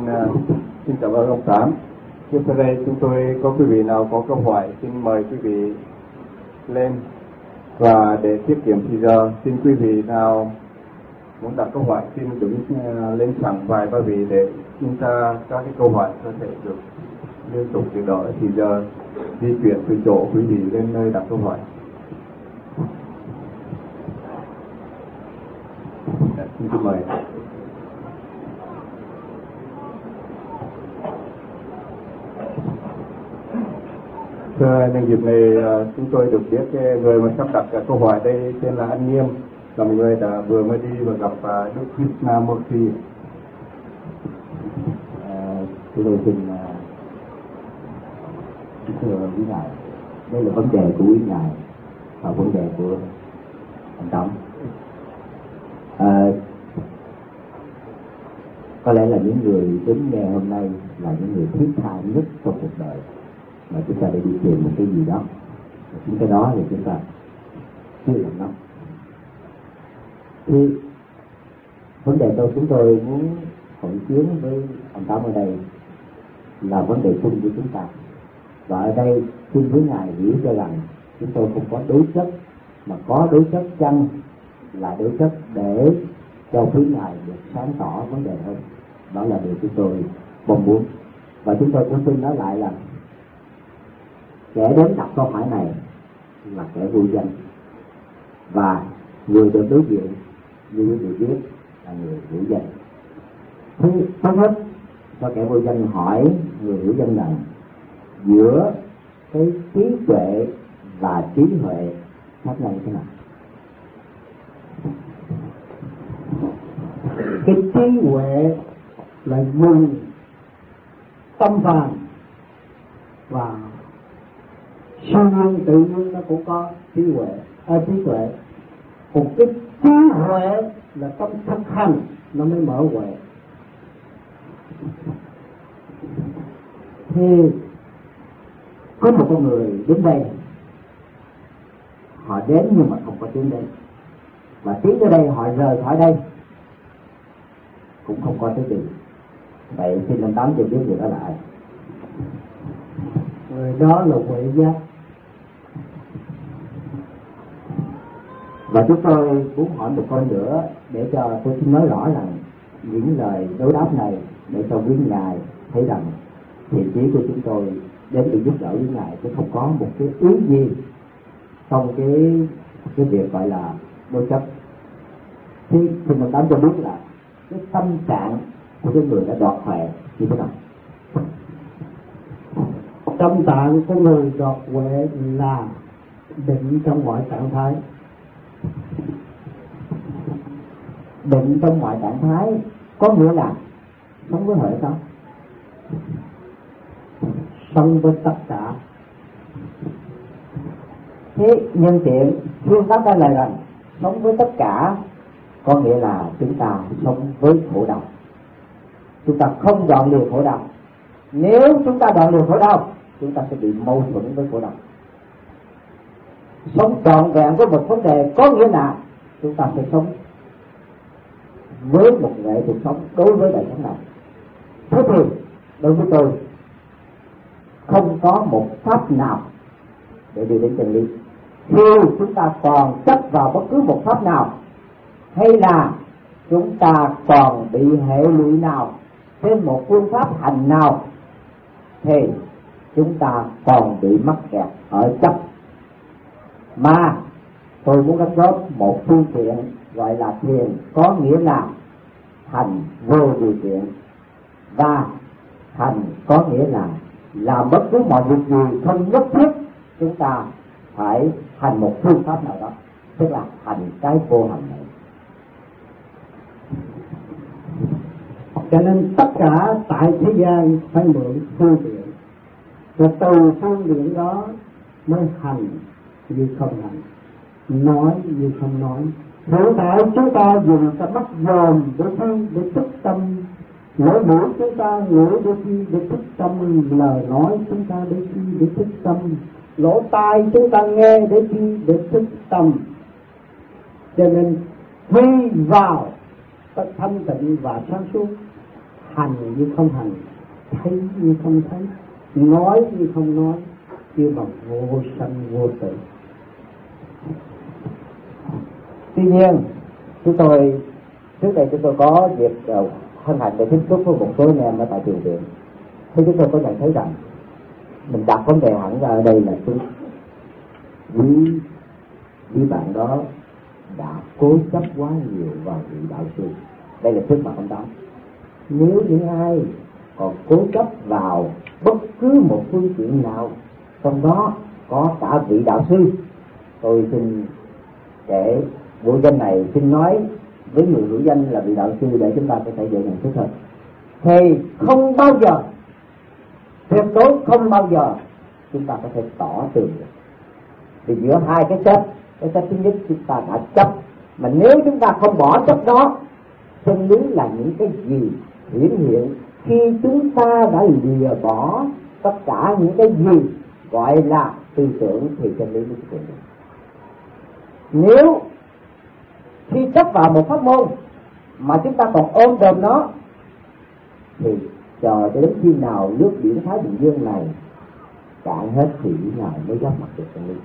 xin cảm ơn ông Tám. Tiếp theo đây chúng tôi có quý vị nào có câu hỏi xin mời quý vị lên, và để tiết kiệm thời giờ xin quý vị nào muốn đặt câu hỏi xin đứng lên sẵn vài ba vị để chúng ta các cái câu hỏi có thể được liên tục từ đó thì giờ di chuyển từ chỗ quý vị lên nơi đặt câu hỏi. Xin mời. Thưa nhân dịp này chúng tôi được biết cái người mà sắp đặt câu hỏi đây tên là anh Nghiêm, là một người đã vừa mới đi và gặp Đức Krishnamurti. Tôi xin thưa quý ngài, đây là vấn đề của quý ngài và vấn đề của anh Tổng. Có lẽ là những người đến nghe hôm nay là những người thiết tha nhất trong cuộc đời mà chúng ta để đi tìm một cái gì đó, những cái đó thì chúng ta chưa làm lắm. Thì vấn đề chúng tôi muốn hội kiến với ông Tám ở đây là vấn đề chung của chúng ta, và ở đây xin với ngài hiểu cho rằng chúng tôi không có đối chất, mà có đối chất chăng là đối chất để cho quý ngài được sáng tỏ vấn đề hơn. Đó là điều chúng tôi mong muốn, và chúng tôi cũng xin nói lại là kẻ đến đặt câu hỏi này là kẻ vô danh, và người được đối diện như quý vị biết là người hữu danh. Thứ hết cho kẻ vô danh hỏi người hữu danh rằng giữa cái trí tuệ và trí huệ khác nhau như thế nào? Cái trí huệ là dùng tâm phàm, và siêu nhiên tự nhiên nó cũng có trí tuệ. Một cái trí huệ là trong thực hành nó mới mở huệ. Thì có một con người đến đây, họ đến nhưng mà không có tiến đến, và tiến tới đây họ rời khỏi đây cũng không có tới gì. Vậy xin anh Tám cho biết người đó là ai? Người đó là huệ giác. Và chúng tôi muốn hỏi một câu nữa để cho tôi xin nói rõ rằng những lời đối đáp này để cho quý ngài thấy rằng thiện chí của chúng tôi đến để giúp đỡ quý ngài, chứ không có một cái ý gì trong cái việc gọi là đối chấp. Thì mình tám cho biết là cái tâm trạng của cái người đã đoạt huệ như thế nào? Tâm trạng của người đoạt huệ là định trong mọi trạng thái. Định trong mọi trạng thái có nghĩa là sống với huệ sao? Sống với tất cả. Thế nhân tiện phương pháp trả lời rằng sống với tất cả có nghĩa là chúng ta sống với khổ đau, chúng ta không đoạn lìa khổ đau. Nếu chúng ta đoạn lìa khổ đau, chúng ta sẽ bị mâu thuẫn với khổ đau. Sống trọn vẹn với một vấn đề có nghĩa là chúng ta sẽ sống với một nghệ thuật sống đối với đời sống này. Thế thì đối với tôi không có một pháp nào để đi đến chân lý. Khi chúng ta còn chấp vào bất cứ một pháp nào, hay là chúng ta còn bị hệ lụy nào trên một phương pháp hành nào, thì chúng ta còn bị mắc kẹt ở chấp. Mà tôi muốn đóng góp một phương tiện gọi là thiền, có nghĩa là hành vô điều kiện, và hành có nghĩa là làm bất cứ mọi việc gì không nhất thiết chúng ta phải hành một phương pháp nào đó, tức là hành cái vô hành này. Cho nên tất cả tại thế gian phải mượn phương tiện, và từ phương tiện đó mới hành như không hành, nói như không nói. Hiện tại chúng ta dùng cái mắt dòm để thức tâm, lỗ mũi chúng ta ngửi để thức tâm, lời nói chúng ta để thức tâm, lỗ tai chúng ta nghe để thức tâm. Cho nên khi vào thanh tịnh và sáng suốt, hành như không hành, thấy như không thấy, nói như không nói, kêu bằng vô sanh vô tử. Tuy nhiên chúng tôi trước đây chúng tôi có dịp hân hạnh để tiếp xúc với một số anh em ở tại trường viện, thì chúng tôi có nhận thấy rằng mình đặt vấn đề hẳn ra ở đây là quý bạn đó đã cố chấp quá nhiều vào vị đạo sư. Đây là trước mặt ông Tám. Nếu những ai còn cố chấp vào bất cứ một phương diện nào, trong đó có cả vị đạo sư, tôi xin để bộ danh này xin nói với người hữu danh là vị đạo sư để chúng ta có thể dễ nhận thức hơn. Thì không bao giờ, tuyệt đối không bao giờ chúng ta có thể tỏ tường được. Vì giữa hai cái chấp thứ nhất chúng ta đã chấp, mà nếu chúng ta không bỏ chấp đó, chân lý là những cái gì hiển hiện khi chúng ta đã lìa bỏ tất cả những cái gì gọi là tư tưởng thì chân lý mới xuất hiện. Nếu khi chấp vào một pháp môn mà chúng ta còn ôm đồm nó, thì chờ đến khi nào nước biển Thái Bình Dương này cạn hết thì nào mới gặp mặt được chân lý.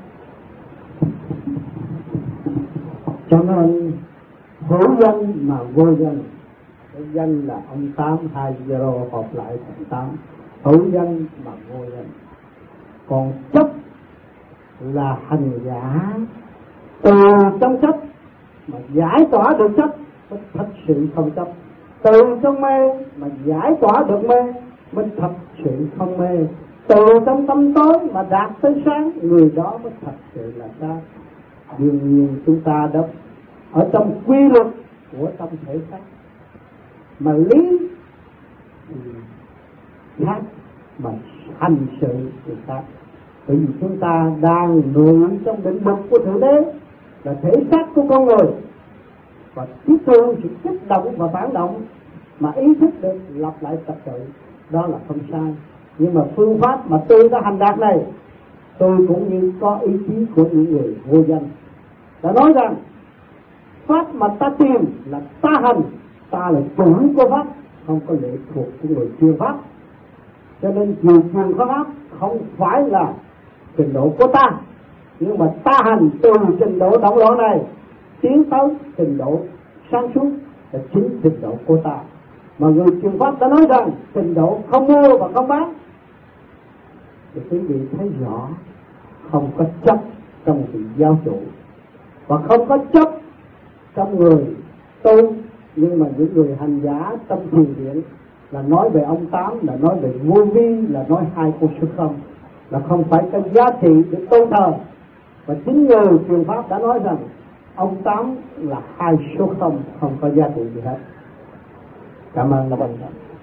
Cho nên hữu danh mà vô danh. Cái danh là ông Tám, 2 zero hợp lại thành 8. Hữu danh mà vô danh. Còn chấp là hành giả từ trong chấp mà giải tỏa được chấp mới thật sự không chấp. Từ trong mê mà giải tỏa được mê mới thật sự không mê. Từ trong tâm tối mà đạt tới sáng, người đó mới thật sự là sáng. Đương nhiên chúng ta đã ở trong quy luật của tâm thể khác, mà lý thì khác, mà hành sự thì khác. Bởi vì chúng ta đang ngự trong định luật của Thượng Đế là thể xác của con người, và tiếp thu sự kích động và phản động mà ý thức được lập lại trật tự, đó là không sai. Nhưng mà phương pháp mà tôi đã hành đạt này, tôi cũng như có ý chí của những người vô danh đã nói rằng pháp mà ta tìm là ta hành, ta là chủ của pháp, không có lệ thuộc của người truyền pháp. Cho nên người truyền pháp không phải là trình độ của ta, nhưng mà ta hành từ trình độ động loạn này tiến tới trình độ sáng suốt là chính trình độ của ta. Mà người truyền pháp đã nói rằng trình độ không mua và không bán, thì quý vị thấy rõ không có chấp trong sự giáo chủ và không có chấp trong người tu. Nhưng mà những người hành giả trong thiền viện là nói về ông Tám, là nói về vô vi, là nói hai con số không, là không phải cái giá trị để tôn thờ. Và chính người truyền pháp đã nói rằng ông Tám là 2 số không có giá trị gì hết. Cảm ơn các bạn.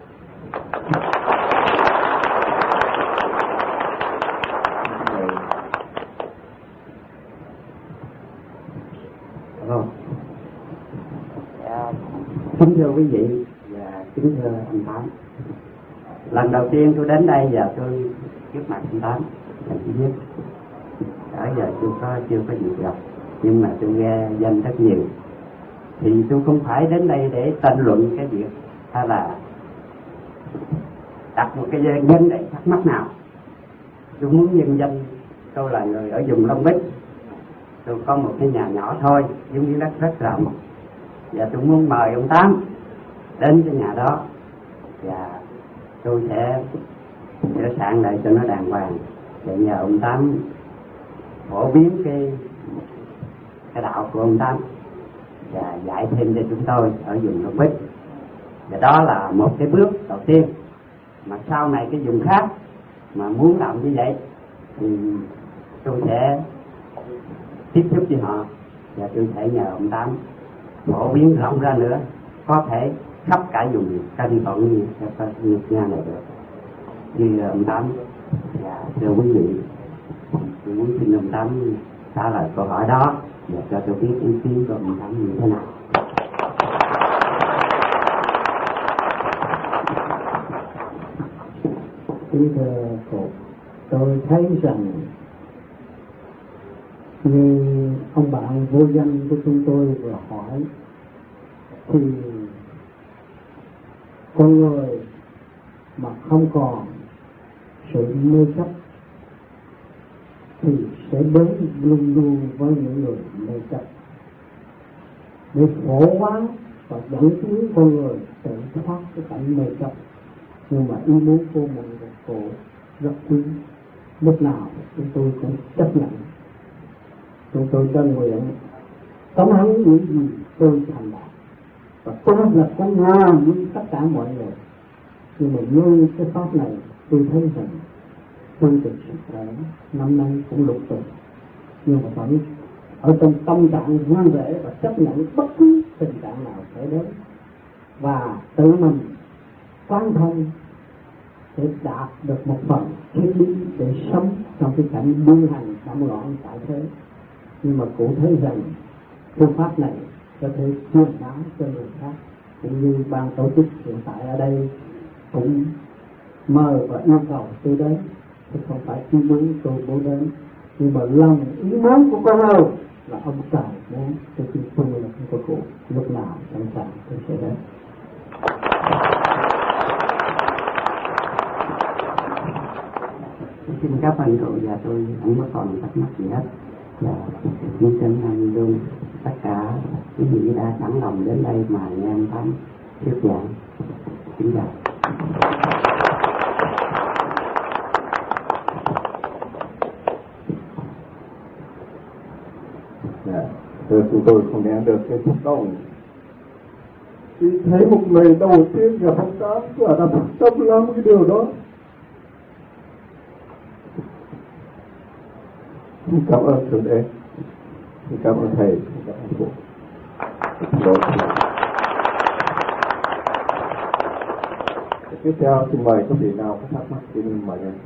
Kính thưa quý vị và kính thưa anh Tám, lần đầu tiên tôi đến đây và tôi trước mặt anh Tám lần thứ nhất. Ở giờ chưa có dịp gặp, nhưng mà tôi nghe danh rất nhiều. Thì tôi không phải đến đây để tranh luận cái việc hay là đặt một cái vấn đề thắc mắc nào. Tôi muốn nhân danh tôi là người ở vùng Long Bích, tôi có một cái nhà nhỏ thôi, giống như đất rất rộng, và tôi muốn mời ông Tám đến cái nhà đó, và tôi sẽ sửa soạn lại cho nó đàng hoàng để nhờ ông Tám phổ biến cái đạo của ông Tám và dạy thêm cho chúng tôi ở vùng Long Bích. Và đó là một cái bước đầu tiên, mà sau này cái vùng khác mà muốn làm như vậy thì tôi sẽ tiếp xúc với họ, và tôi sẽ nhờ ông Tám phổ biến rộng ra nữa, có thể khắp cả vùng Canh Thuận như Nhật Nga này được. Như ông Tám và thưa quý vị, tôi muốn xin ông Tám trả lời câu hỏi đó và cho tôi biết ý kiến của ông Tám như thế nào. Kính thưa cô, tôi thấy rằng như ông bạn vô danh của chúng tôi vừa hỏi, thì con người mà không còn sự mê chấp thì sẽ đến luôn luôn với những người mê chấp để khổ quá và dẫn tiến con người tự thoát cái cảnh mê chấp. Nhưng mà ý muốn của mọi người cổ rất quý, lúc nào chúng tôi cũng chấp nhận. Chúng tôi đơn nguyện cống hiến những gì tôi thành đạt, và tôi là con ngon như tất cả mọi người. Nhưng mà như cái pháp này tôi thấy rằng tôi được sức khỏe năm nay cũng lục tục, nhưng mà vẫn ở trong tâm trạng vui vẻ và chấp nhận bất cứ tình trạng nào xảy đến, và tự mình quan thông để đạt được một phần triết lý để sống trong cái cảnh buông hành động loạn tại thế. Nhưng mà cụ thấy rằng phương pháp này có thể truyền bá cho người khác, cũng như ban tổ chức hiện tại ở đây cũng mời và yêu cầu tôi đến, chứ không phải chỉ muốn tôi muốn đến. Nhưng mà lòng ý muốn của con người là ông trời muốn, tôi xin tôi là không có cụ, lúc nào sẵn sàng tôi sẽ đến. Xin các bạn cậu và tôi không có còn thắc mắc gì hết. Và xin chân thành luôn tất cả quý vị đã sẵn lòng đến đây mà nghe anh Tám thuyết giảng. Xin chào. Chúng tôi không nghe được cái phúc động. Khi thấy một người đầu tiên gặp ông Tám là đã thật tâm lắm cái điều đó. Cảm ơn Thượng Đế, cảm ơn Thầy, cảm ơn Cụ. Tiếp theo xin mời quý vị nào có thắc mắc xin mời em.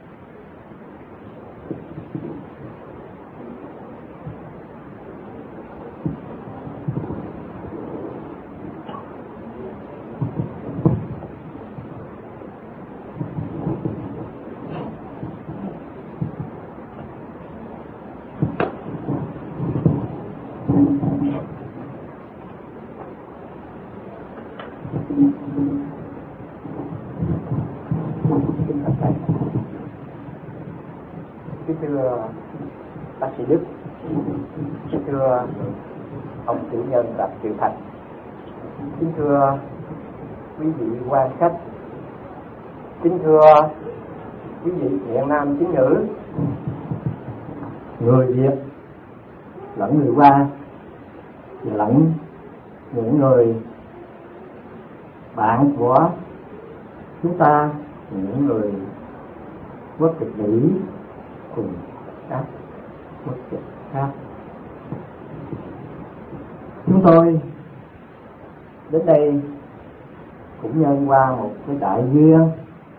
Thưa bác sĩ Đức, thưa ông chủ nhân Rạp Triệu Thành, kính thưa quý vị quan khách, kính thưa quý vị thiện nam tín nữ, người Việt lẫn người Hoa, lẫn những người bạn của chúng ta, những người quốc tịch Mỹ cùng các quốc tịch khác. Chúng tôi đến đây cũng nhân qua một cái đại duyên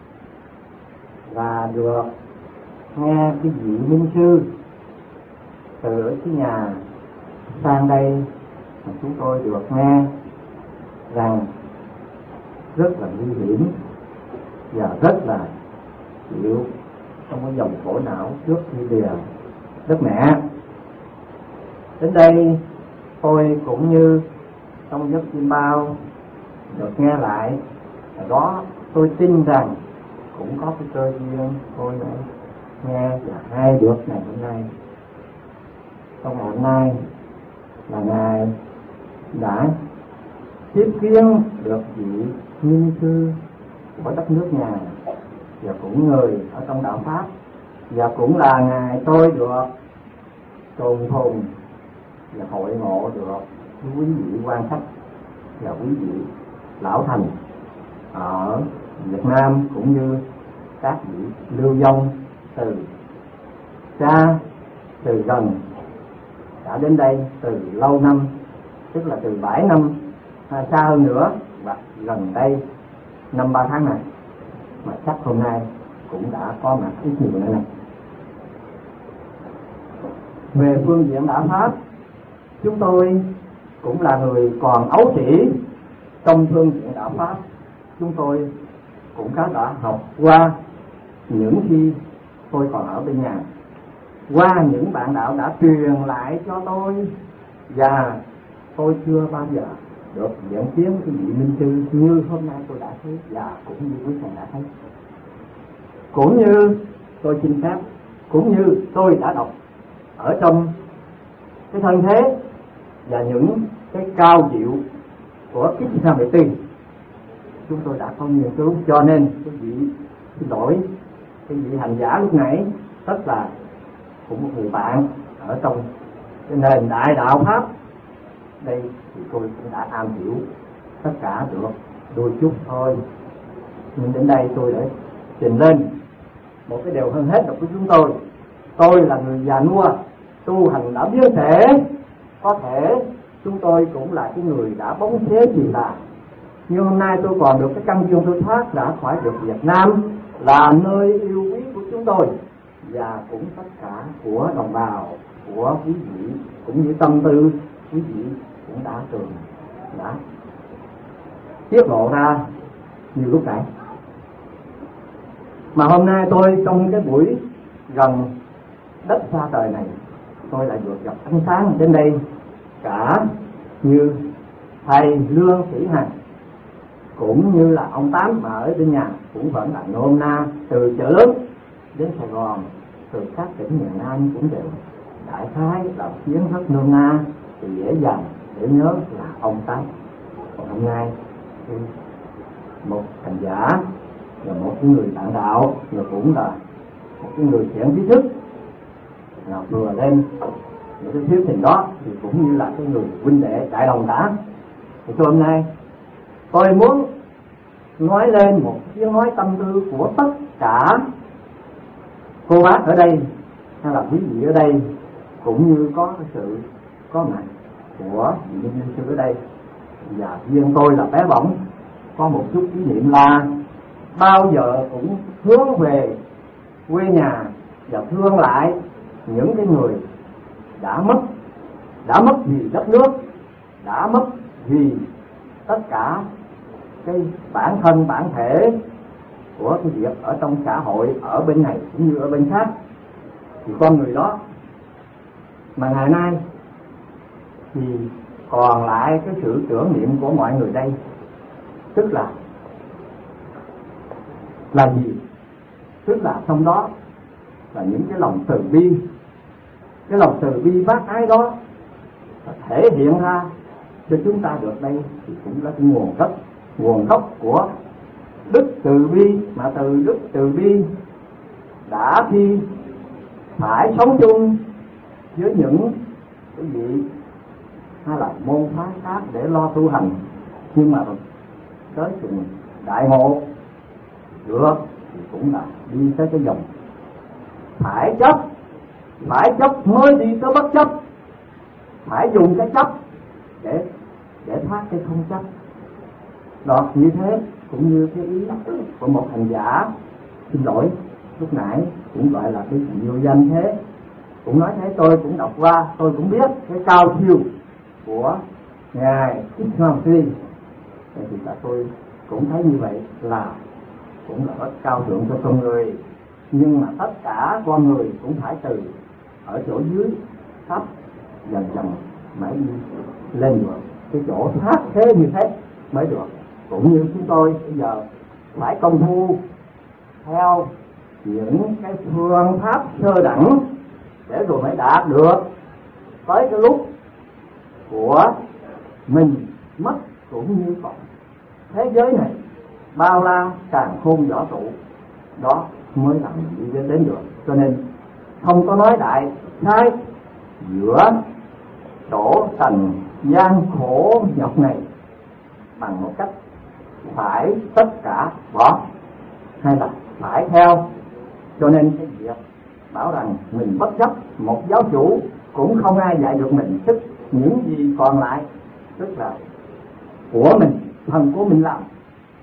và được nghe cái vị minh sư từ ở cái nhà sang đây, mà chúng tôi được nghe rằng rất là nguy hiểm và rất là chịu trong cái dòng khổ não trước khi lìa đất mẹ. Đến đây tôi cũng như trong giấc chim bao được nghe lại, đó tôi tin rằng cũng có cái cơ duyên tôi đã nghe và hay được ngày hôm nay. Trong ngày hôm nay là ngài đã tiếp kiến được vị minh sư của đất nước nhà và cũng người ở trong đạo Pháp, và cũng là ngài tôi được trùng phùng và hội ngộ được quý vị quan khách và quý vị lão thành ở Việt Nam, cũng như các vị lưu vong từ xa từ gần đã đến đây từ lâu năm, tức là từ 7 năm xa hơn nữa, và gần đây 5-3 tháng này, mà chắc hôm nay cũng đã có mặt ít nhiều nữa này. Về phương diện đạo Pháp, chúng tôi cũng là người còn ấu trĩ trong phương diện đạo Pháp. Chúng tôi cũng đã học qua những khi tôi còn ở bên nhà, qua những bạn đạo đã truyền lại cho tôi, và tôi chưa bao giờ được dẫn kiến cái vị minh sư như hôm nay tôi đã thấy và cũng như quý thầy đã thấy, cũng như tôi xin phép, cũng như tôi đã đọc ở trong cái thân thế và những cái cao diệu của Krishnamurti, chúng tôi đã có nghiên cứu, cho nên cái vị xin lỗi cái vị hành giả lúc nãy rất là cũng một người bạn ở trong cái nền đại đạo pháp đây thì tôi cũng đã am hiểu tất cả được đôi chút thôi, nhưng đến đây tôi để trình lên một cái điều hơn hết là của chúng tôi là người già nua tu hành đã biến thể, có thể chúng tôi cũng là cái người đã bóng xế gì là, nhưng hôm nay tôi còn được cái căn duyên tôi thoát đã khỏi được Việt Nam là nơi yêu quý của chúng tôi và cũng tất cả của đồng bào, của quý vị cũng như tâm tư quý vị cũng đã tiết lộ ra như lúc nãy. Mà hôm nay tôi trong cái buổi gần đất xa trời này, tôi lại được gặp ánh sáng đến đây, cả như thầy Lương Sĩ Hằng cũng như là ông Tám mà ở bên nhà cũng vẫn là nôm na từ chợ lớn đến Sài Gòn, từ các tỉnh miền Nam cũng đều đại khái là tiếng rất nôm na thì dễ dàng để nhớ là ông Tám. Còn hôm nay một hành giả và một người bạn đạo và cũng là một cái người thiện trí thức nào vừa lên những cái thuyết trình đó thì cũng như là cái người huynh đệ đại đồng cả. Thì hôm nay tôi muốn nói lên một tiếng nói tâm tư của tất cả cô bác ở đây hay là quý vị ở đây, cũng như có cái sự có mặt của vị nhân sư ở đây. Và riêng tôi là bé bỏng có một chút kỷ niệm là bao giờ cũng hướng về quê nhà và thương lại những cái người đã mất vì đất nước, đã mất vì tất cả cái bản thân bản thể của cái việc ở trong xã hội ở bên này cũng như ở bên khác. Thì con người đó mà ngày nay thì còn lại cái sự tưởng niệm của mọi người đây, tức là gì? Tức là trong đó là những cái lòng từ bi, cái lòng từ bi bác ái đó thể hiện ra cho chúng ta được đây thì cũng là cái nguồn gốc của đức từ bi, mà từ đức từ bi đã khi phải sống chung với những cái vị hay là môn phái khác để lo tu hành, nhưng mà tới chừng đại ngộ được thì cũng là đi tới cái dòng phải chấp mới đi tới bất chấp, phải dùng cái chấp để thoát cái không chấp. Đó, như thế cũng như cái ý của một hành giả, xin lỗi lúc nãy cũng gọi là cái vô danh thế, cũng nói thế, tôi cũng đọc qua, tôi cũng biết cái cao siêu của ngài Krishnamurti, thì là tôi cũng thấy như vậy là cũng là rất cao thượng cho con người, nhưng mà tất cả con người cũng phải từ ở chỗ dưới thấp dần dần mới đi lên được cái chỗ thoát thế như thế mới được. Cũng như chúng tôi bây giờ phải công phu theo những cái phương pháp sơ đẳng để rồi mới đạt được tới cái lúc của mình mất cũng như còn thế giới này bao la càn khôn võ trụ, đó mới là mình đi đến được. Cho nên không có nói đại sai giữa chỗ trần gian khổ nhọc này bằng một cách phải tất cả bỏ hay là phải theo. Cho nên cái việc bảo rằng mình bất chấp một giáo chủ cũng không ai dạy được mình, tức những gì còn lại tức là của mình, phần của mình làm.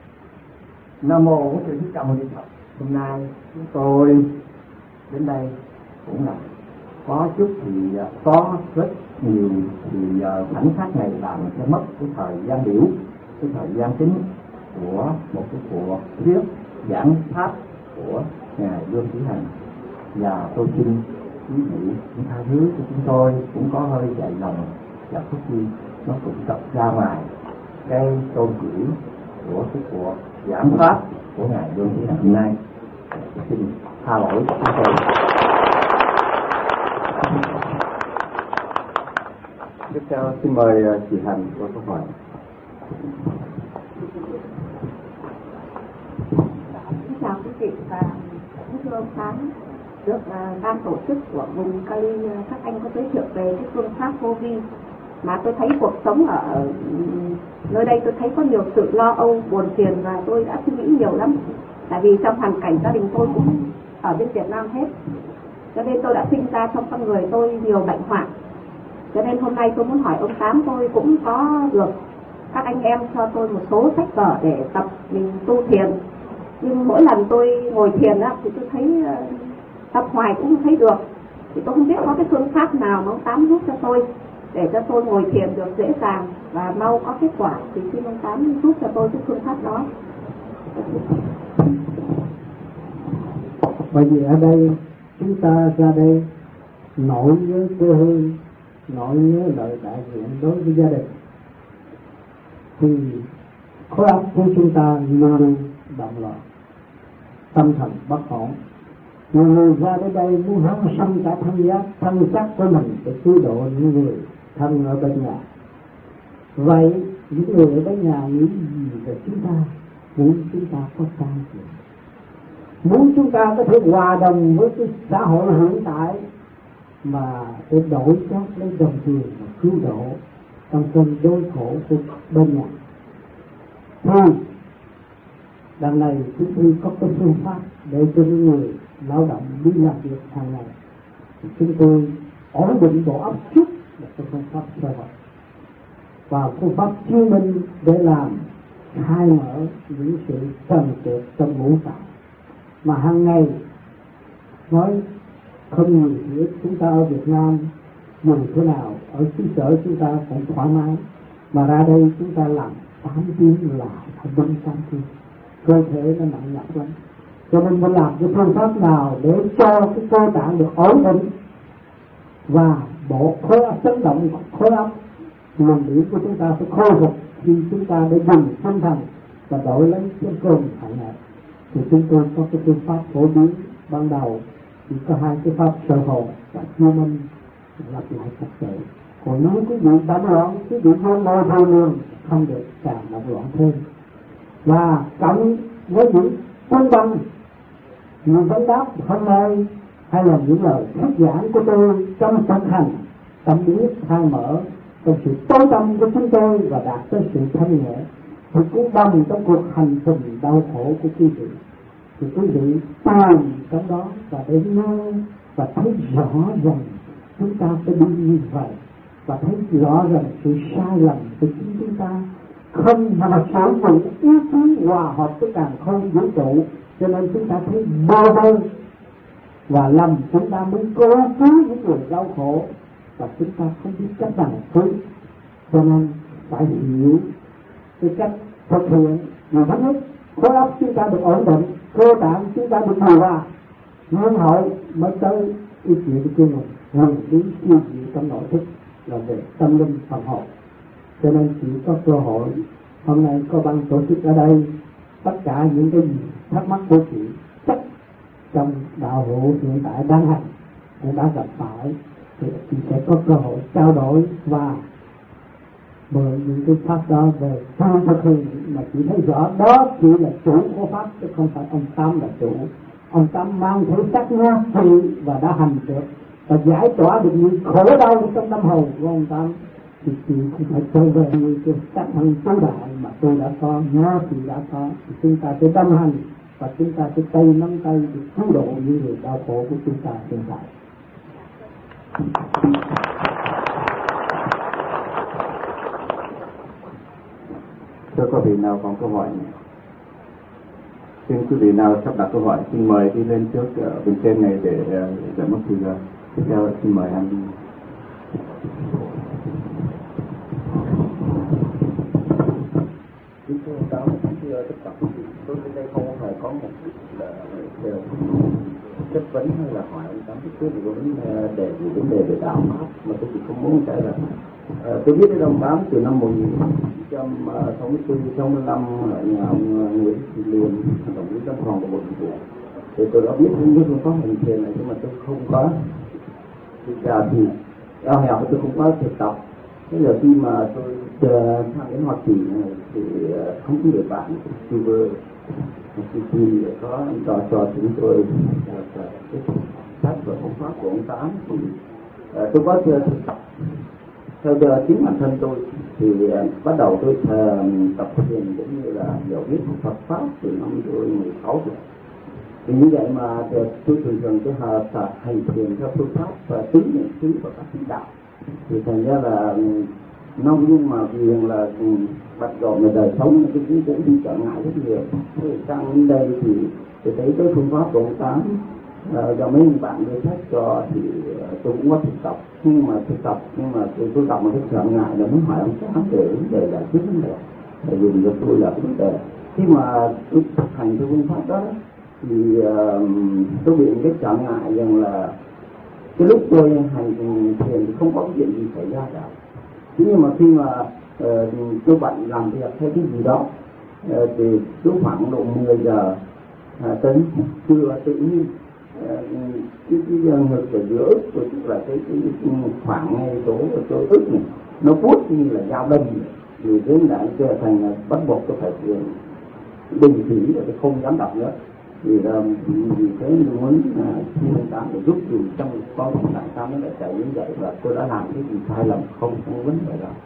Nam mô Bổn Sư Thích Ca Mâu Ni Phật. Hôm nay chúng tôi đến đây cũng là có chút thì có rất nhiều thì khoảnh khắc này làm cho mất cái thời gian biểu, cái thời gian chính của một cái cuộc thuyết giảng pháp của ngài Lương Sĩ Hằng, và tôi xin quý vị cũng tha thứ cho chúng tôi cũng có hơi dài lòng và phút gì nó cũng tập ra ngoài cái câu chỉ của cái cuộc giảng pháp của ngài Vô Thí hôm nay. Xin tha lỗi chúng tôi. Tiếp theo xin mời chị Hạnh có câu hỏi. Xin chào quý vị và thưa ông Tám. Được ban tổ chức của vùng Cali các anh có giới thiệu về cái phương pháp vô vi, mà tôi thấy cuộc sống ở nơi đây tôi thấy có nhiều sự lo âu, buồn phiền, và tôi đã suy nghĩ nhiều lắm. Tại vì trong hoàn cảnh gia đình tôi cũng ở bên Việt Nam hết, cho nên tôi đã sinh ra trong con người tôi nhiều bệnh hoạn. Cho nên hôm nay tôi muốn hỏi ông Tám, tôi cũng có được các anh em cho tôi một số sách vở để tập mình tu thiền. Nhưng mỗi lần tôi ngồi thiền á, thì tôi thấy tập hoài cũng không thấy được. Thì tôi không biết có cái phương pháp nào mà ông Tám giúp cho tôi để cho tôi ngồi thiền được dễ dàng và mau có kết quả. Thì xin ông Tám giúp cho tôi cái phương pháp đó. Bởi vì ở đây chúng ta ra đây nỗi nhớ quê hương, nỗi nhớ lời đại diện đối với gia đình, thì khối óc của chúng ta luôn động loạn, tâm thần bất ổn. Nhiều người ra đến đây muốn hướng sanh cả thân xác của mình để cứu độ những người thân ở bên nhà. Vậy những người ở bên nhà nghĩ gì về chúng ta? Muốn chúng ta có sai gì? Muốn chúng ta có thể hòa đồng với cái xã hội hiện tại mà để đổi chác lấy đồng tiền và cứu độ trong cơn đói khổ của bên nhà. Thì đằng này chúng tôi có cái phương pháp để cho những người lao động đi làm việc hàng ngày. Thì chúng tôi ổn định bộ óc trước là cái phương pháp sơ học và phương pháp chứng minh để làm khai mở những sự trần trượt trong ngũ tạng mà hàng ngày nói không nhiều hiểu. Chúng ta ở Việt Nam dù thế nào ở xứ sở chúng ta cũng thoải mái, mà ra đây chúng ta làm 8 tiếng là phải đúng 8 tiếng, cơ thể nó nặng nhọc lắm. Cho nên mình làm cái phương pháp nào để cho cái cơ tạng được ổn định và bộ khối óc chấn động, khối óc luồng điển của chúng ta phải khôi phục khi chúng ta để dùng tinh thần và đổi lấy cái cơn hạnh này. Thì chúng tôi có cái phương pháp phổ biến ban đầu chỉ có 2 cái pháp sơ hồn và chiêu minh lặp lại trật tự. Còn nếu quý vị đánh loạn, quý vị vô ngôi thôi luôn, không được càng động loạn thêm. Và cộng với những quân văn, những vấn đáp hôm nay hay là những lời thuyết giảng của tôi trong thực hành tâm biết khai mở trong sự tối tâm của chúng tôi và đạt tới sự thanh nhẹ, thì cũng đồng trong cuộc hành trình đau khổ của quý vị. Thì quý vị tìm trong đó và để nghe và thấy rõ rằng chúng ta phải đi như vậy, và thấy rõ rằng sự sai lầm của chính chúng ta không mà sử dụng yếu tố hòa hợp với càn khôn vũ trụ, cho nên chúng ta thấy bơ vơ và lầm. Chúng ta muốn cố cứu những người đau khổ và chúng ta không biết cách nào cứu, cho nên phải hiểu cái cách thực hiện. Vì thứ nhất, khối óc chúng ta được ổn định, cơ tạng chúng ta được điều hòa, nhân hội mới tới ý chuyện của mình hồn lý siêu diệu trong nội thức là về tâm linh phần hồn. Cho nên chỉ có cơ hội hôm nay có ban tổ chức ở đây, tất cả những cái gì thắc mắc của chị chắc trong đạo hộ hiện tại đang hành cũng đã gặp phải, thì chị sẽ có cơ hội trao đổi và mượn những cái pháp đó về phương thực hiện. Mà chị thấy rõ đó chỉ là chủ của pháp chứ không phải ông Tám là chủ. Ông Tám mang thể xác nha chị và đã hành được và giải tỏa được những khổ đau trong tâm hồn của ông Tám, thì chị cũng phải trở về như cái tác thân tú đại mà tôi đã có, nhớ chị đã có. Thì chúng ta sẽ đồng hành và chúng ta sẽ tay nắm tay để cứu độ những người đau khổ của chúng ta hiện tại. Thưa quý vị nào còn câu hỏi này? Xin quý vị nào sắp đặt câu hỏi xin mời đi lên trước bên trên này để giải mất thời gian. Tiếp theo xin mời anh. Kính thưa ông Tám, kính thưa tất cả quý vị, tôi đến đây không phải có mục đích là chất vấn hay là hỏi ông Tám cái vấn đề gì vấn đề về đạo pháp, mà tôi chỉ không muốn trả lời. Tôi biết đến ông Tám từ năm 1900 1965 ở nhà ông Nguyễn Thị Liên, tổng giám đốc phòng của Bộ Nội vụ. Thì tôi đã biết phương pháp hành thiền này, nhưng mà tôi không có thì ao hẹp tôi không có thực tập. Thế giờ khi mà tôi sang đến Hoa Kỳ này thì không có người bạn Steve thì có trò chúng tôi cái sách và phương pháp của ông Tám thì tôi có thực tập. Theo chính bản thân tôi thì bắt đầu tôi tập thiền cũng như là hiểu biết Phật pháp từ năm tôi 16 tuổi. Thì như vậy mà tôi thường tôi hành thiền theo phương pháp và tính và các tính đạo. Thì thành ra là nông nhưng mà vì là bận rộn về đời sống cái cũng bị trở ngại rất nhiều. Thì sang đến đây thì thấy cái phương pháp của ông Tám do mấy bạn đưa sách cho thì tôi cũng có thực tập, nhưng mà tôi gặp một cái trở ngại là muốn hỏi ông Tám về vấn đề giải quyết vấn đề, để dùng cho tôi là vấn đề. Khi mà tôi thực hành cái phương pháp đó thì tôi bị cái trở ngại rằng là cái lúc tôi hành thiền thì không có chuyện gì xảy ra cả. Thế nhưng mà khi mà tôi bận làm việc hay cái gì đó thì cứ khoảng độ 10 giờ tới trưa tự nhiên cái ngực ở giữa ức, tức là cái khoảng ngay chỗ ức này nó buốt như là dao đâm, vì thế đã trở thành bắt buộc tôi phải đình chỉ rồi tôi không dám đọc nữa. Vì thế tôi muốn xin ông Tám để giúp dù trong con tại sao nó lại chạy như vậy và tôi đã làm cái gì sai lầm không vấn đề đó.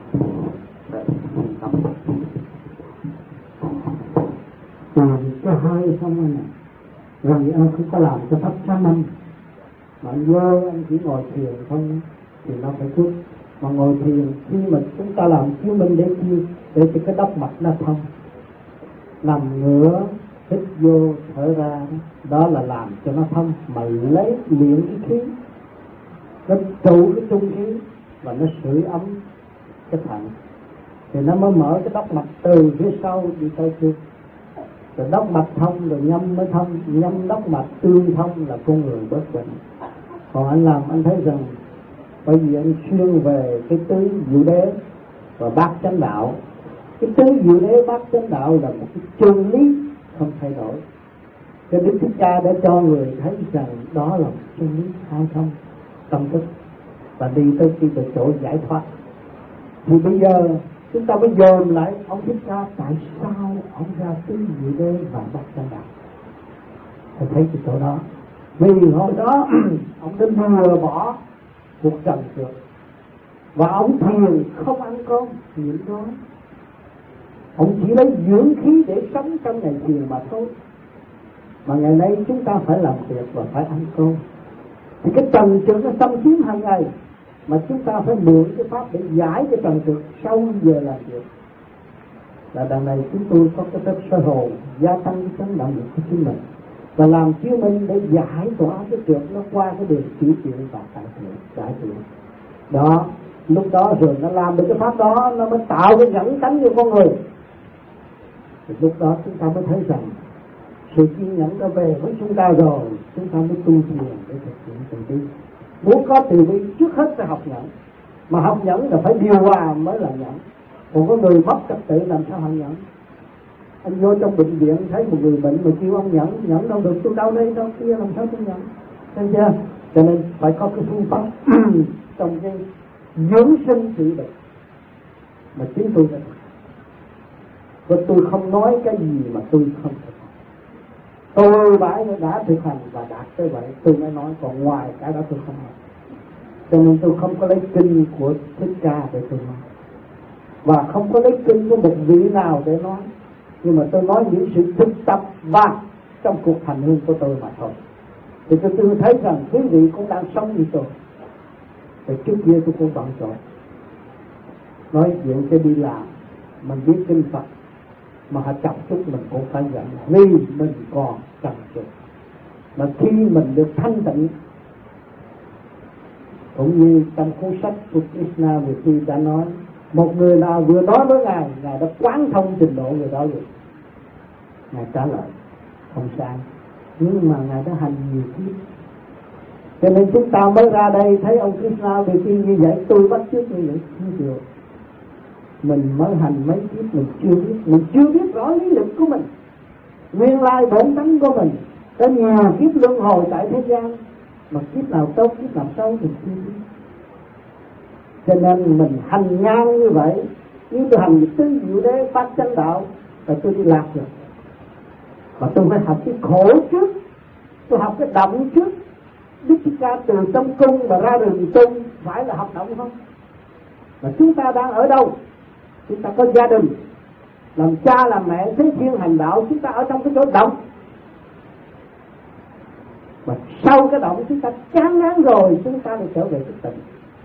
Cái hai xong rồi này, rằng anh không có làm cho pháp xa năm, mà anh vô anh chỉ ngồi thiền không thì nó phải chút. Mà ngồi thiền khi mà chúng ta làm chiếu minh để cho cái đốc mạch nó thông, nằm ngửa hít vô thở ra, đó là làm cho nó thông. Mà lấy luyện cái khí, nó trụ cái trung khí và nó sưởi ấm cái thận, thì nó mới mở cái đốc mạch từ phía sau đi tới trước. Rồi đốc mạch thông rồi nhâm mới thông, nhâm đốc mạch tương thông là con người bớt bệnh. Còn anh làm anh thấy rằng bởi vì anh xuyên về cái tứ diệu đế và bát chánh đạo. Cái tứ diệu đế bát chánh đạo là một cái chân lý không thay đổi. Cái Đức Thích Ca đã cho người thấy rằng đó là một chân lý khai thông tâm thức và đi tới khi tới chỗ giải thoát. Thì bây giờ chúng ta mới dồn lại ông Thích Ca tại sao ông ra tứ diệu đế và bát chánh đạo. Thầy thấy cái chỗ đó. Vì hồi đó ông đã vừa bỏ cuộc trần trượt và ông thiền không ăn cơm nhịn đói. Ông chỉ lấy dưỡng khí để sống trong ngày thiền mà thôi. Mà ngày nay chúng ta phải làm việc và phải ăn cơm. Thì cái trần trượt nó xâm chiếm hàng ngày, mà chúng ta phải mượn cái pháp để giải cái trần trượt sau giờ làm việc. Là đằng này chúng tôi có cái phép soi hồn gia tăng cái chấn động lực của chính mình và làm chiếu minh để giải tỏa cái trượt nó qua cái đường chỉ chuyện và cải thiện. Đó, lúc đó rồi nó làm được cái pháp đó, nó mới tạo cái nhẫn tánh cho con người. Thì lúc đó chúng ta mới thấy rằng sự kiên nhẫn đã về với chúng ta rồi, chúng ta mới tu thiền để thực hiện từ bi. Muốn có từ bi trước hết phải học nhẫn, mà học nhẫn là phải điều hòa mới là nhẫn. Còn có người mất trật tự làm sao học nhẫn? Anh vô trong bệnh viện thấy một người bệnh mà kêu ông nhẫn đâu được, tôi đau đây đau kia làm sao tôi nhẫn? Thấy chưa? Cho nên phải có cái phương pháp trong cái dưỡng sinh trị bệnh mà chính tôi đã thực. Và tôi không nói cái gì mà tôi không thực hành. Tôi đã thực hành và đạt tới vậy tôi mới nói, còn ngoài cái đó tôi không nói. Cho nên tôi không có lấy kinh của Thích Ca để tôi nói, và không có lấy kinh của một vị nào để nói, nhưng mà tôi nói những sự thực tập và trong cuộc hành hương của tôi mà thôi. Thì tôi thấy rằng quý vị cũng đang sống như tôi. Thì trước kia tôi cũng bận rộn, nói chuyện cho đi làm, mình biết kinh Phật mà họ chọc chút mình cũng phải giận, vì mình còn cần chút. Mà khi mình được thanh tịnh, cũng như trong cuốn sách của Krishna vừa khi đã nói, một người nào vừa nói với Ngài đã quán thông trình độ người đó rồi. Ngài trả lời không sai, nhưng mà Ngài đã hành nhiều kiếp. Cho nên chúng ta mới ra đây thấy ông Krishna vừa khi như vậy, tôi bắt chước như vậy không được. Mình mới hành mấy kiếp mình chưa biết rõ lý lịch của mình, nguyên lai bổn tánh của mình, có nhiều kiếp luân hồi tại thế gian, mà kiếp nào tốt kiếp nào xấu thì chưa biết. Cho nên mình hành ngang như vậy, như tôi hành tứ diệu đế phát chánh đạo là tôi đi lạc rồi. Mà tôi phải học cái khổ trước, tôi học cái động trước. Đức Thích Ca từ trong cung và ra đường tung, phải là học động không? Mà chúng ta đang ở đâu? Chúng ta có gia đình, làm cha làm mẹ thế thiên hành đạo, chúng ta ở trong cái chỗ động. Và sau cái động chúng ta chán ngán rồi, chúng ta lại trở về cái tịnh.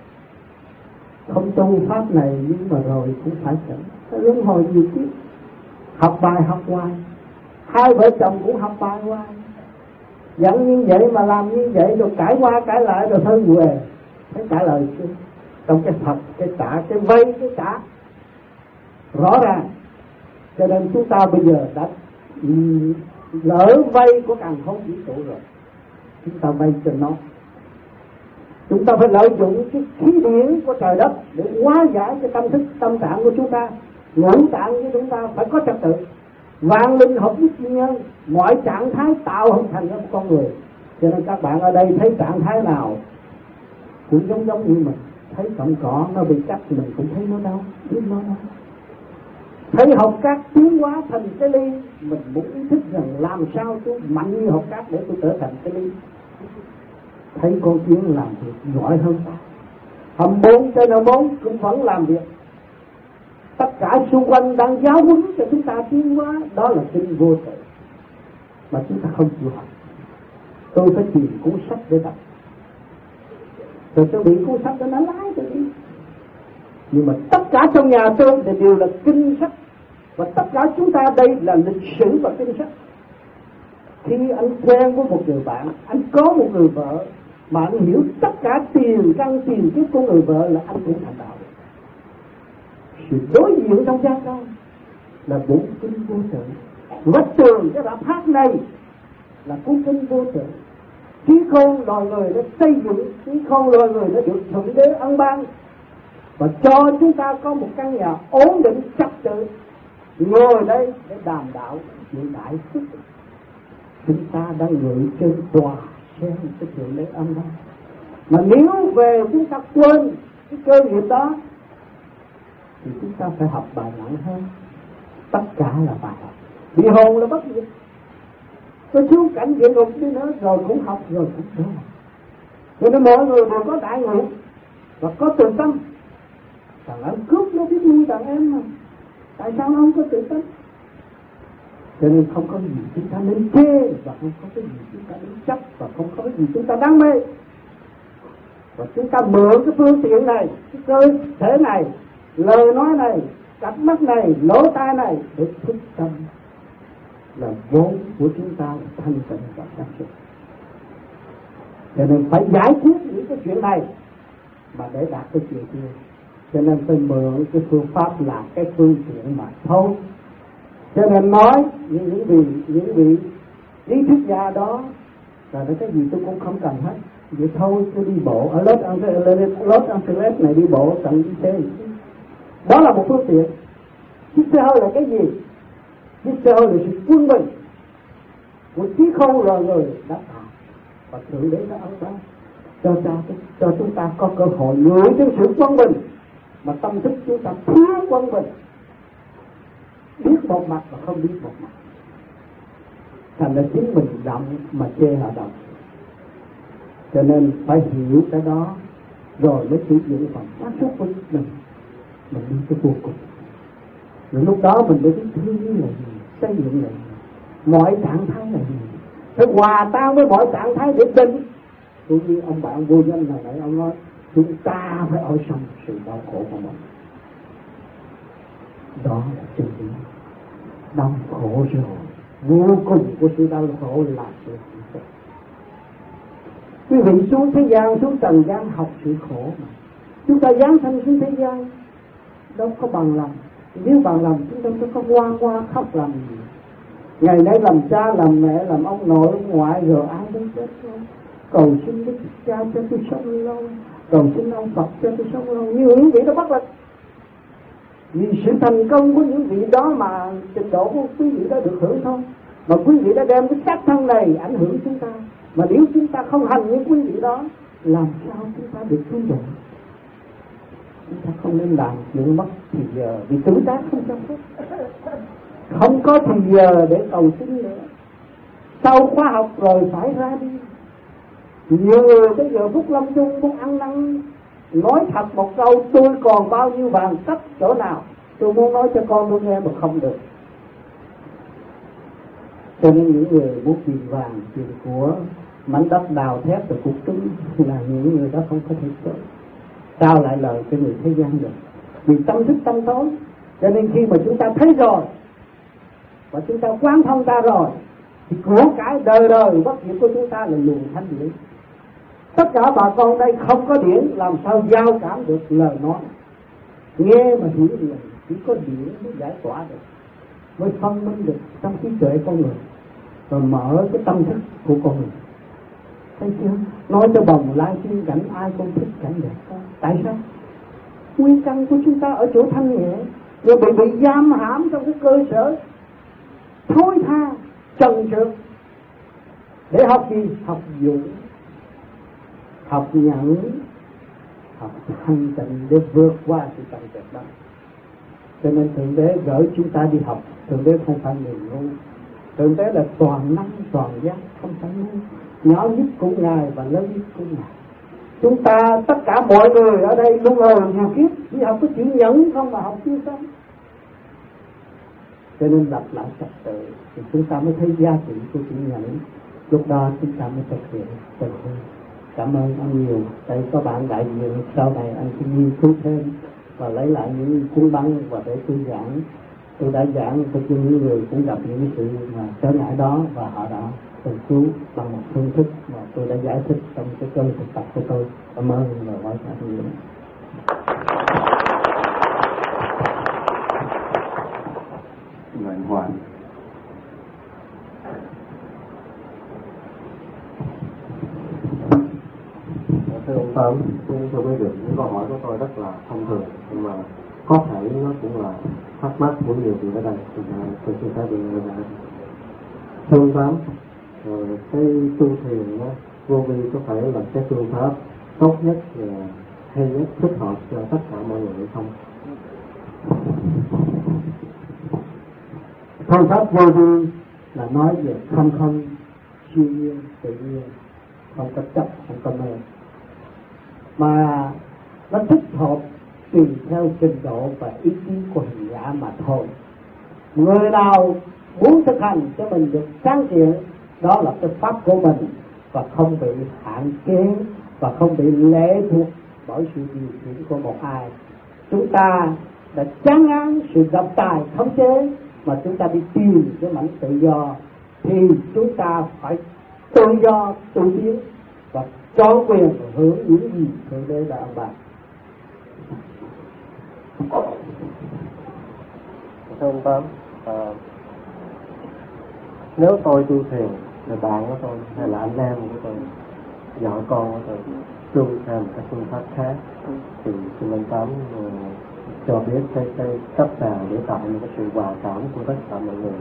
Không tu pháp này nhưng mà rồi cũng phải chậm. Cái luân hồi nhiều kiếp, học bài học hoài. Hai vợ chồng cũng học bài hoài, dẫn như vậy mà làm như vậy, rồi cãi qua cãi lại rồi thân về. Phải trả lời chứ. Trong cái thật, cái trả, cái vay, cái trả rõ ràng. Cho nên chúng ta bây giờ đã lỡ vay của càng không vũ trụ rồi, chúng ta vay cho nó. Chúng ta phải lợi dụng cái khí điển của trời đất để hóa giải cái tâm thức, tâm trạng của chúng ta. Ngũ tạng của chúng ta phải có trật tự, vạn linh hợp nhất chi nhân, mọi trạng thái tạo hình thành ra một con người. Cho nên các bạn ở đây thấy trạng thái nào cũng giống như mình. Thấy cọng cỏ nó bị cắt thì mình cũng thấy nó đau, biết nó đau. Thấy hột cát tiến hóa thành cái ly, mình muốn ý thức rằng làm sao tôi mạnh như hột cát để tôi trở thành cái ly. Thấy con kiến làm việc giỏi hơn ta, 24/4 cũng vẫn làm việc. Tất cả xung quanh đang giáo huấn cho chúng ta tiến hóa, đó là kinh vô tự mà chúng ta không chịu học. Tôi phải tìm cuốn sách để đọc, rồi tôi bị cuốn sách đó nó lái tôi đi. Nhưng mà tất cả trong nhà tôi thì đều là kinh sách, và tất cả chúng ta đây là lịch sử và kinh sách. Khi anh quen với một người bạn, anh có một người vợ mà anh hiểu tất cả tiền căn tiền kiếp của người vợ là anh cũng thành đạo. Sự đối diện trong gia con là bốn kinh vô tự. Vách tường cái rạp hát này là cuốn kinh vô tự. Trí khôn loài người đã xây dựng, trí khôn loài người đã được Thượng Đế ân ban và cho chúng ta có một căn nhà ổn định trật tự, ngồi đây để đàm đạo chuyện đại sức. Chúng ta đang ngự trên tòa sen cái Thượng Đế ân ban. Mà nếu về chúng ta quên cái cơ nghiệp đó thì chúng ta phải học bài nặng hơn. Tất cả là bài học. Bị hồn là bất diệt. Tôi xuống cảnh địa ngục đi nữa rồi cũng học, rồi cũng trở lại. Cho nên mọi người đều có đại nguyện và có từ tâm. Thằng em cướp nó biết nuôi thằng em mà, tại sao nó không có tự tâm? Cho nên không có gì chúng ta nên chê, và không có cái gì chúng ta nên chấp, và không có cái gì chúng ta đam mê. Và chúng ta mượn cái phương tiện này, cái cơ thể này, lời nói này, cặp mắt này, lỗ tai này để thức tâm, là vốn của chúng ta là thanh tịnh và sáng suốt. Cho nên phải giải quyết những cái chuyện này mà để đạt cái chuyện kia. Cho nên phải mượn cái phương pháp là cái phương tiện mà thôi. Cho nên nói những vị lý thuyết gia đó là cái gì tôi cũng không cần hết. Vậy thôi tôi đi bộ ở Los Angeles này, đi bộ tận đi xe. Đó là một phương tiện. Chiếc xe hơi là cái gì? Chiếc xe hơi là sự quân bình của trí khôn loài người đã tạo, và Thượng Đế đã ân ban cho chúng ta có cơ hội ngửi đến sự quân bình mà tâm thức chúng ta thiếu quân bình, biết một mặt và không biết một mặt. Thành ra chính mình động mà chê họ động. Cho nên phải hiểu cái đó rồi mới sử dụng phần sáng suốt của mình đi tới vô cùng. Rồi lúc đó mình mới biết thương là gì, xây dựng là gì, mọi trạng thái là gì, phải hòa tan với mọi trạng thái để định. Cũng như ông bạn vô danh hồi nãy ông nói, chúng ta phải ở trong sự đau khổ của mình. Đó là chân lý. Đau khổ rồi, vô cùng của sự đau khổ là sự hạnh phúc. Quý vị xuống thế gian, xuống trần gian học sự khổ mà. Chúng ta giáng sanh xuống thế gian đâu có bằng lòng. Nếu bằng lòng chúng ta sẽ có hoa khóc làm gì. Ngày nay làm cha, làm mẹ, làm ông nội, ông ngoại, rồi ai đến chết không? Cầu xin Đức Cha cho tôi sống lâu, cầu xin ông Phật cho tôi sống lâu. Như những vị đó bắt lực. Vì sự thành công của những vị đó mà trình độ của quý vị đó được hưởng thôi. Mà quý vị đã đem cái xác thân này ảnh hưởng chúng ta. Mà nếu chúng ta không hành những quý vị đó, làm sao chúng ta được cứu độ? Chúng ta không nên làm chuyện mất thì giờ, vì tuổi tác không cho phép. Không có thì giờ để cầu xin nữa. Sau khóa học rồi phải ra đi. Nhiều người tới giờ phút lâm chung muốn ăn năn, nói thật một câu: tôi còn bao nhiêu vàng cất chỗ nào, tôi muốn nói cho con tôi nghe mà không được. Cho nên những người muốn tiền vàng, tiền của, mảnh đất đào thép từ cục cứng là những người đó không có thể trao lại lời cho người thế gian được. Vì tâm thức tâm tối. Cho nên khi mà chúng ta thấy rồi và chúng ta quán thông ta rồi thì của cải đời đời bất diệt của chúng ta là luồng thanh điển. Tất cả bà con đây không có điển làm sao giao cảm được lời nói. Nghe mà hiểu liền, chỉ có điển mới giải tỏa được, mới phân minh được trong trí tuệ con người và mở cái tâm thức của con người. Thấy chưa? Nói cho bồng lai chuyên cảnh ai cũng thích cảnh đẹp đó. Tại sao? Nguyên căn của chúng ta ở chỗ thanh nhẹ, rồi bị giam hãm trong cái cơ sở thối tha trần trượt. Để học gì? Học dũng, học nhẫn, học thanh tịnh để vượt qua sự trần trượt đó. Cho nên Thượng Đế gửi chúng ta đi học. Thượng Đế không phải người ngu. Thượng Đế là toàn năng toàn giác, không phải ngu. Nhỏ nhất của Ngài và lớn nhất của Ngài. Chúng ta tất cả mọi người ở đây luôn rồi nhiều kiếp chỉ học cái chữ nhẫn không mà học chưa xong. Cho nên lập lại trật tự thì chúng ta mới thấy giá trị của chữ nhẫn. Lúc đó chúng ta mới thực hiện từ từ. Cảm ơn anh nhiều. Đây có bạn đại diện, sau này anh sẽ nghiên cứu thêm và lấy lại những cuốn băng và để tôi giảng. Tôi đã giảng cho những người cũng gặp những sự mà trở ngại đó và họ đã tự cứu bằng một phương thức mà tôi đã giải thích trong cái kênh thực tập của tôi. Cảm ơn và hỏi cảm ơn. Nguyện hoàn. Thưa ông Tám, thưa quý vị, những câu hỏi của tôi rất là thông thường, nhưng mà có thể nó cũng là thắc mắc của nhiều người ở đây. Tôi xin phép được nói lại. Thưa ông Tám, cái tu thiền vô vi có phải là cái phương pháp tốt nhất và hay nhất thích hợp cho tất cả mọi người hay không? Phương pháp vô vi là nói về không siêu nhiên, tự nhiên, không có chấp, không có mê, mà nó thích hợp tùy theo trình độ và ý chí của hành giả mà thôi. Người nào muốn thực hành cho mình được sáng triển, đó là cái pháp của mình và không bị hạn chế và không bị lệ thuộc bởi sự điều khiển của một ai. Chúng ta đã chán ngán sự độc tài khống chế mà chúng ta đi tìm cái mảnh tự do, thì chúng ta phải tự do tự tiến và cho quyền hưởng những gì Thượng Đế đã ban bác. Thưa ông Tám, nếu tôi tu thiền, là bạn của tôi hay là anh em của tôi, vợ con của tôi tu theo một cái phương pháp khác, thì xin ông Tám cho biết cái cách nào để tạo những cái sự hòa cảm của tất cả mọi người.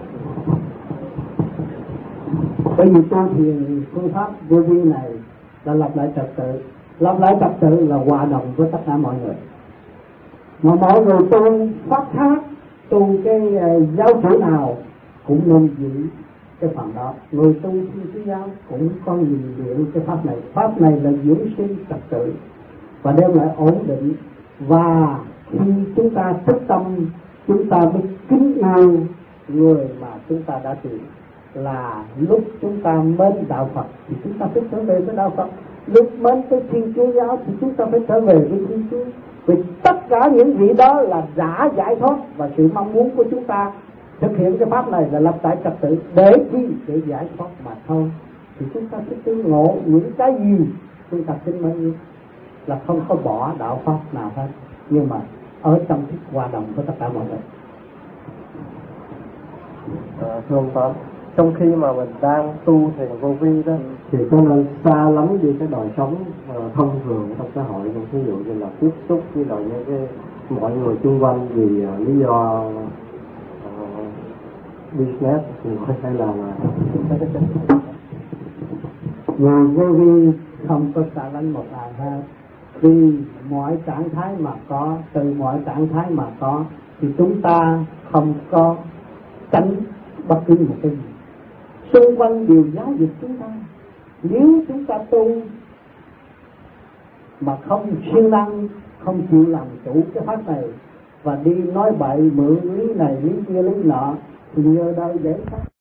Bởi vì tu thiền phương pháp vô vi này là lập lại trật tự. Lập lại trật tự là hòa đồng với tất cả mọi người. Mà mọi người tu pháp khác, tu cái giáo chủ nào cũng nên giữ cái phần đó. Người tu Thiên Chúa giáo cũng có nhìn luyện cái pháp này. Pháp này là dưỡng sinh trật tự và đem lại ổn định. Và khi chúng ta thức tâm, chúng ta mới kính yêu người mà chúng ta đã tìm. Là lúc chúng ta mến đạo Phật thì chúng ta phải trở về với đạo Phật. Lúc mến tới Thiên Chúa giáo thì chúng ta phải trở về với Thiên Chúa. Vì tất cả những vị đó là đã giải thoát, và sự mong muốn của chúng ta thực hiện cái pháp này là lập tại trật tự để chi? Để giải thoát mà thôi. Thì chúng ta sẽ tương ngộ những cái gì chúng ta kính mến, là không có bỏ đạo pháp nào hết, nhưng mà ở trong thức hòa đồng với tất cả mọi người. Thưa ông Tám, trong khi mà mình đang tu thiền vô vi đó, thì có nên xa lắm về cái đời sống thông thường trong xã hội, ví dụ như là tiếp xúc với lại những cái mọi người xung quanh vì lý do business hay là người vô vi không có xa lánh một ai hết, vì mọi trạng thái mà có, từ mọi trạng thái mà có thì chúng ta không có tránh bất cứ một cái gì, xung quanh đều giáo dục chúng ta. Nếu chúng ta tu mà không siêng năng, không chịu làm chủ cái pháp này và đi nói bậy mượn lý này lý kia lý nọ thì nhờ đâu dễ phát.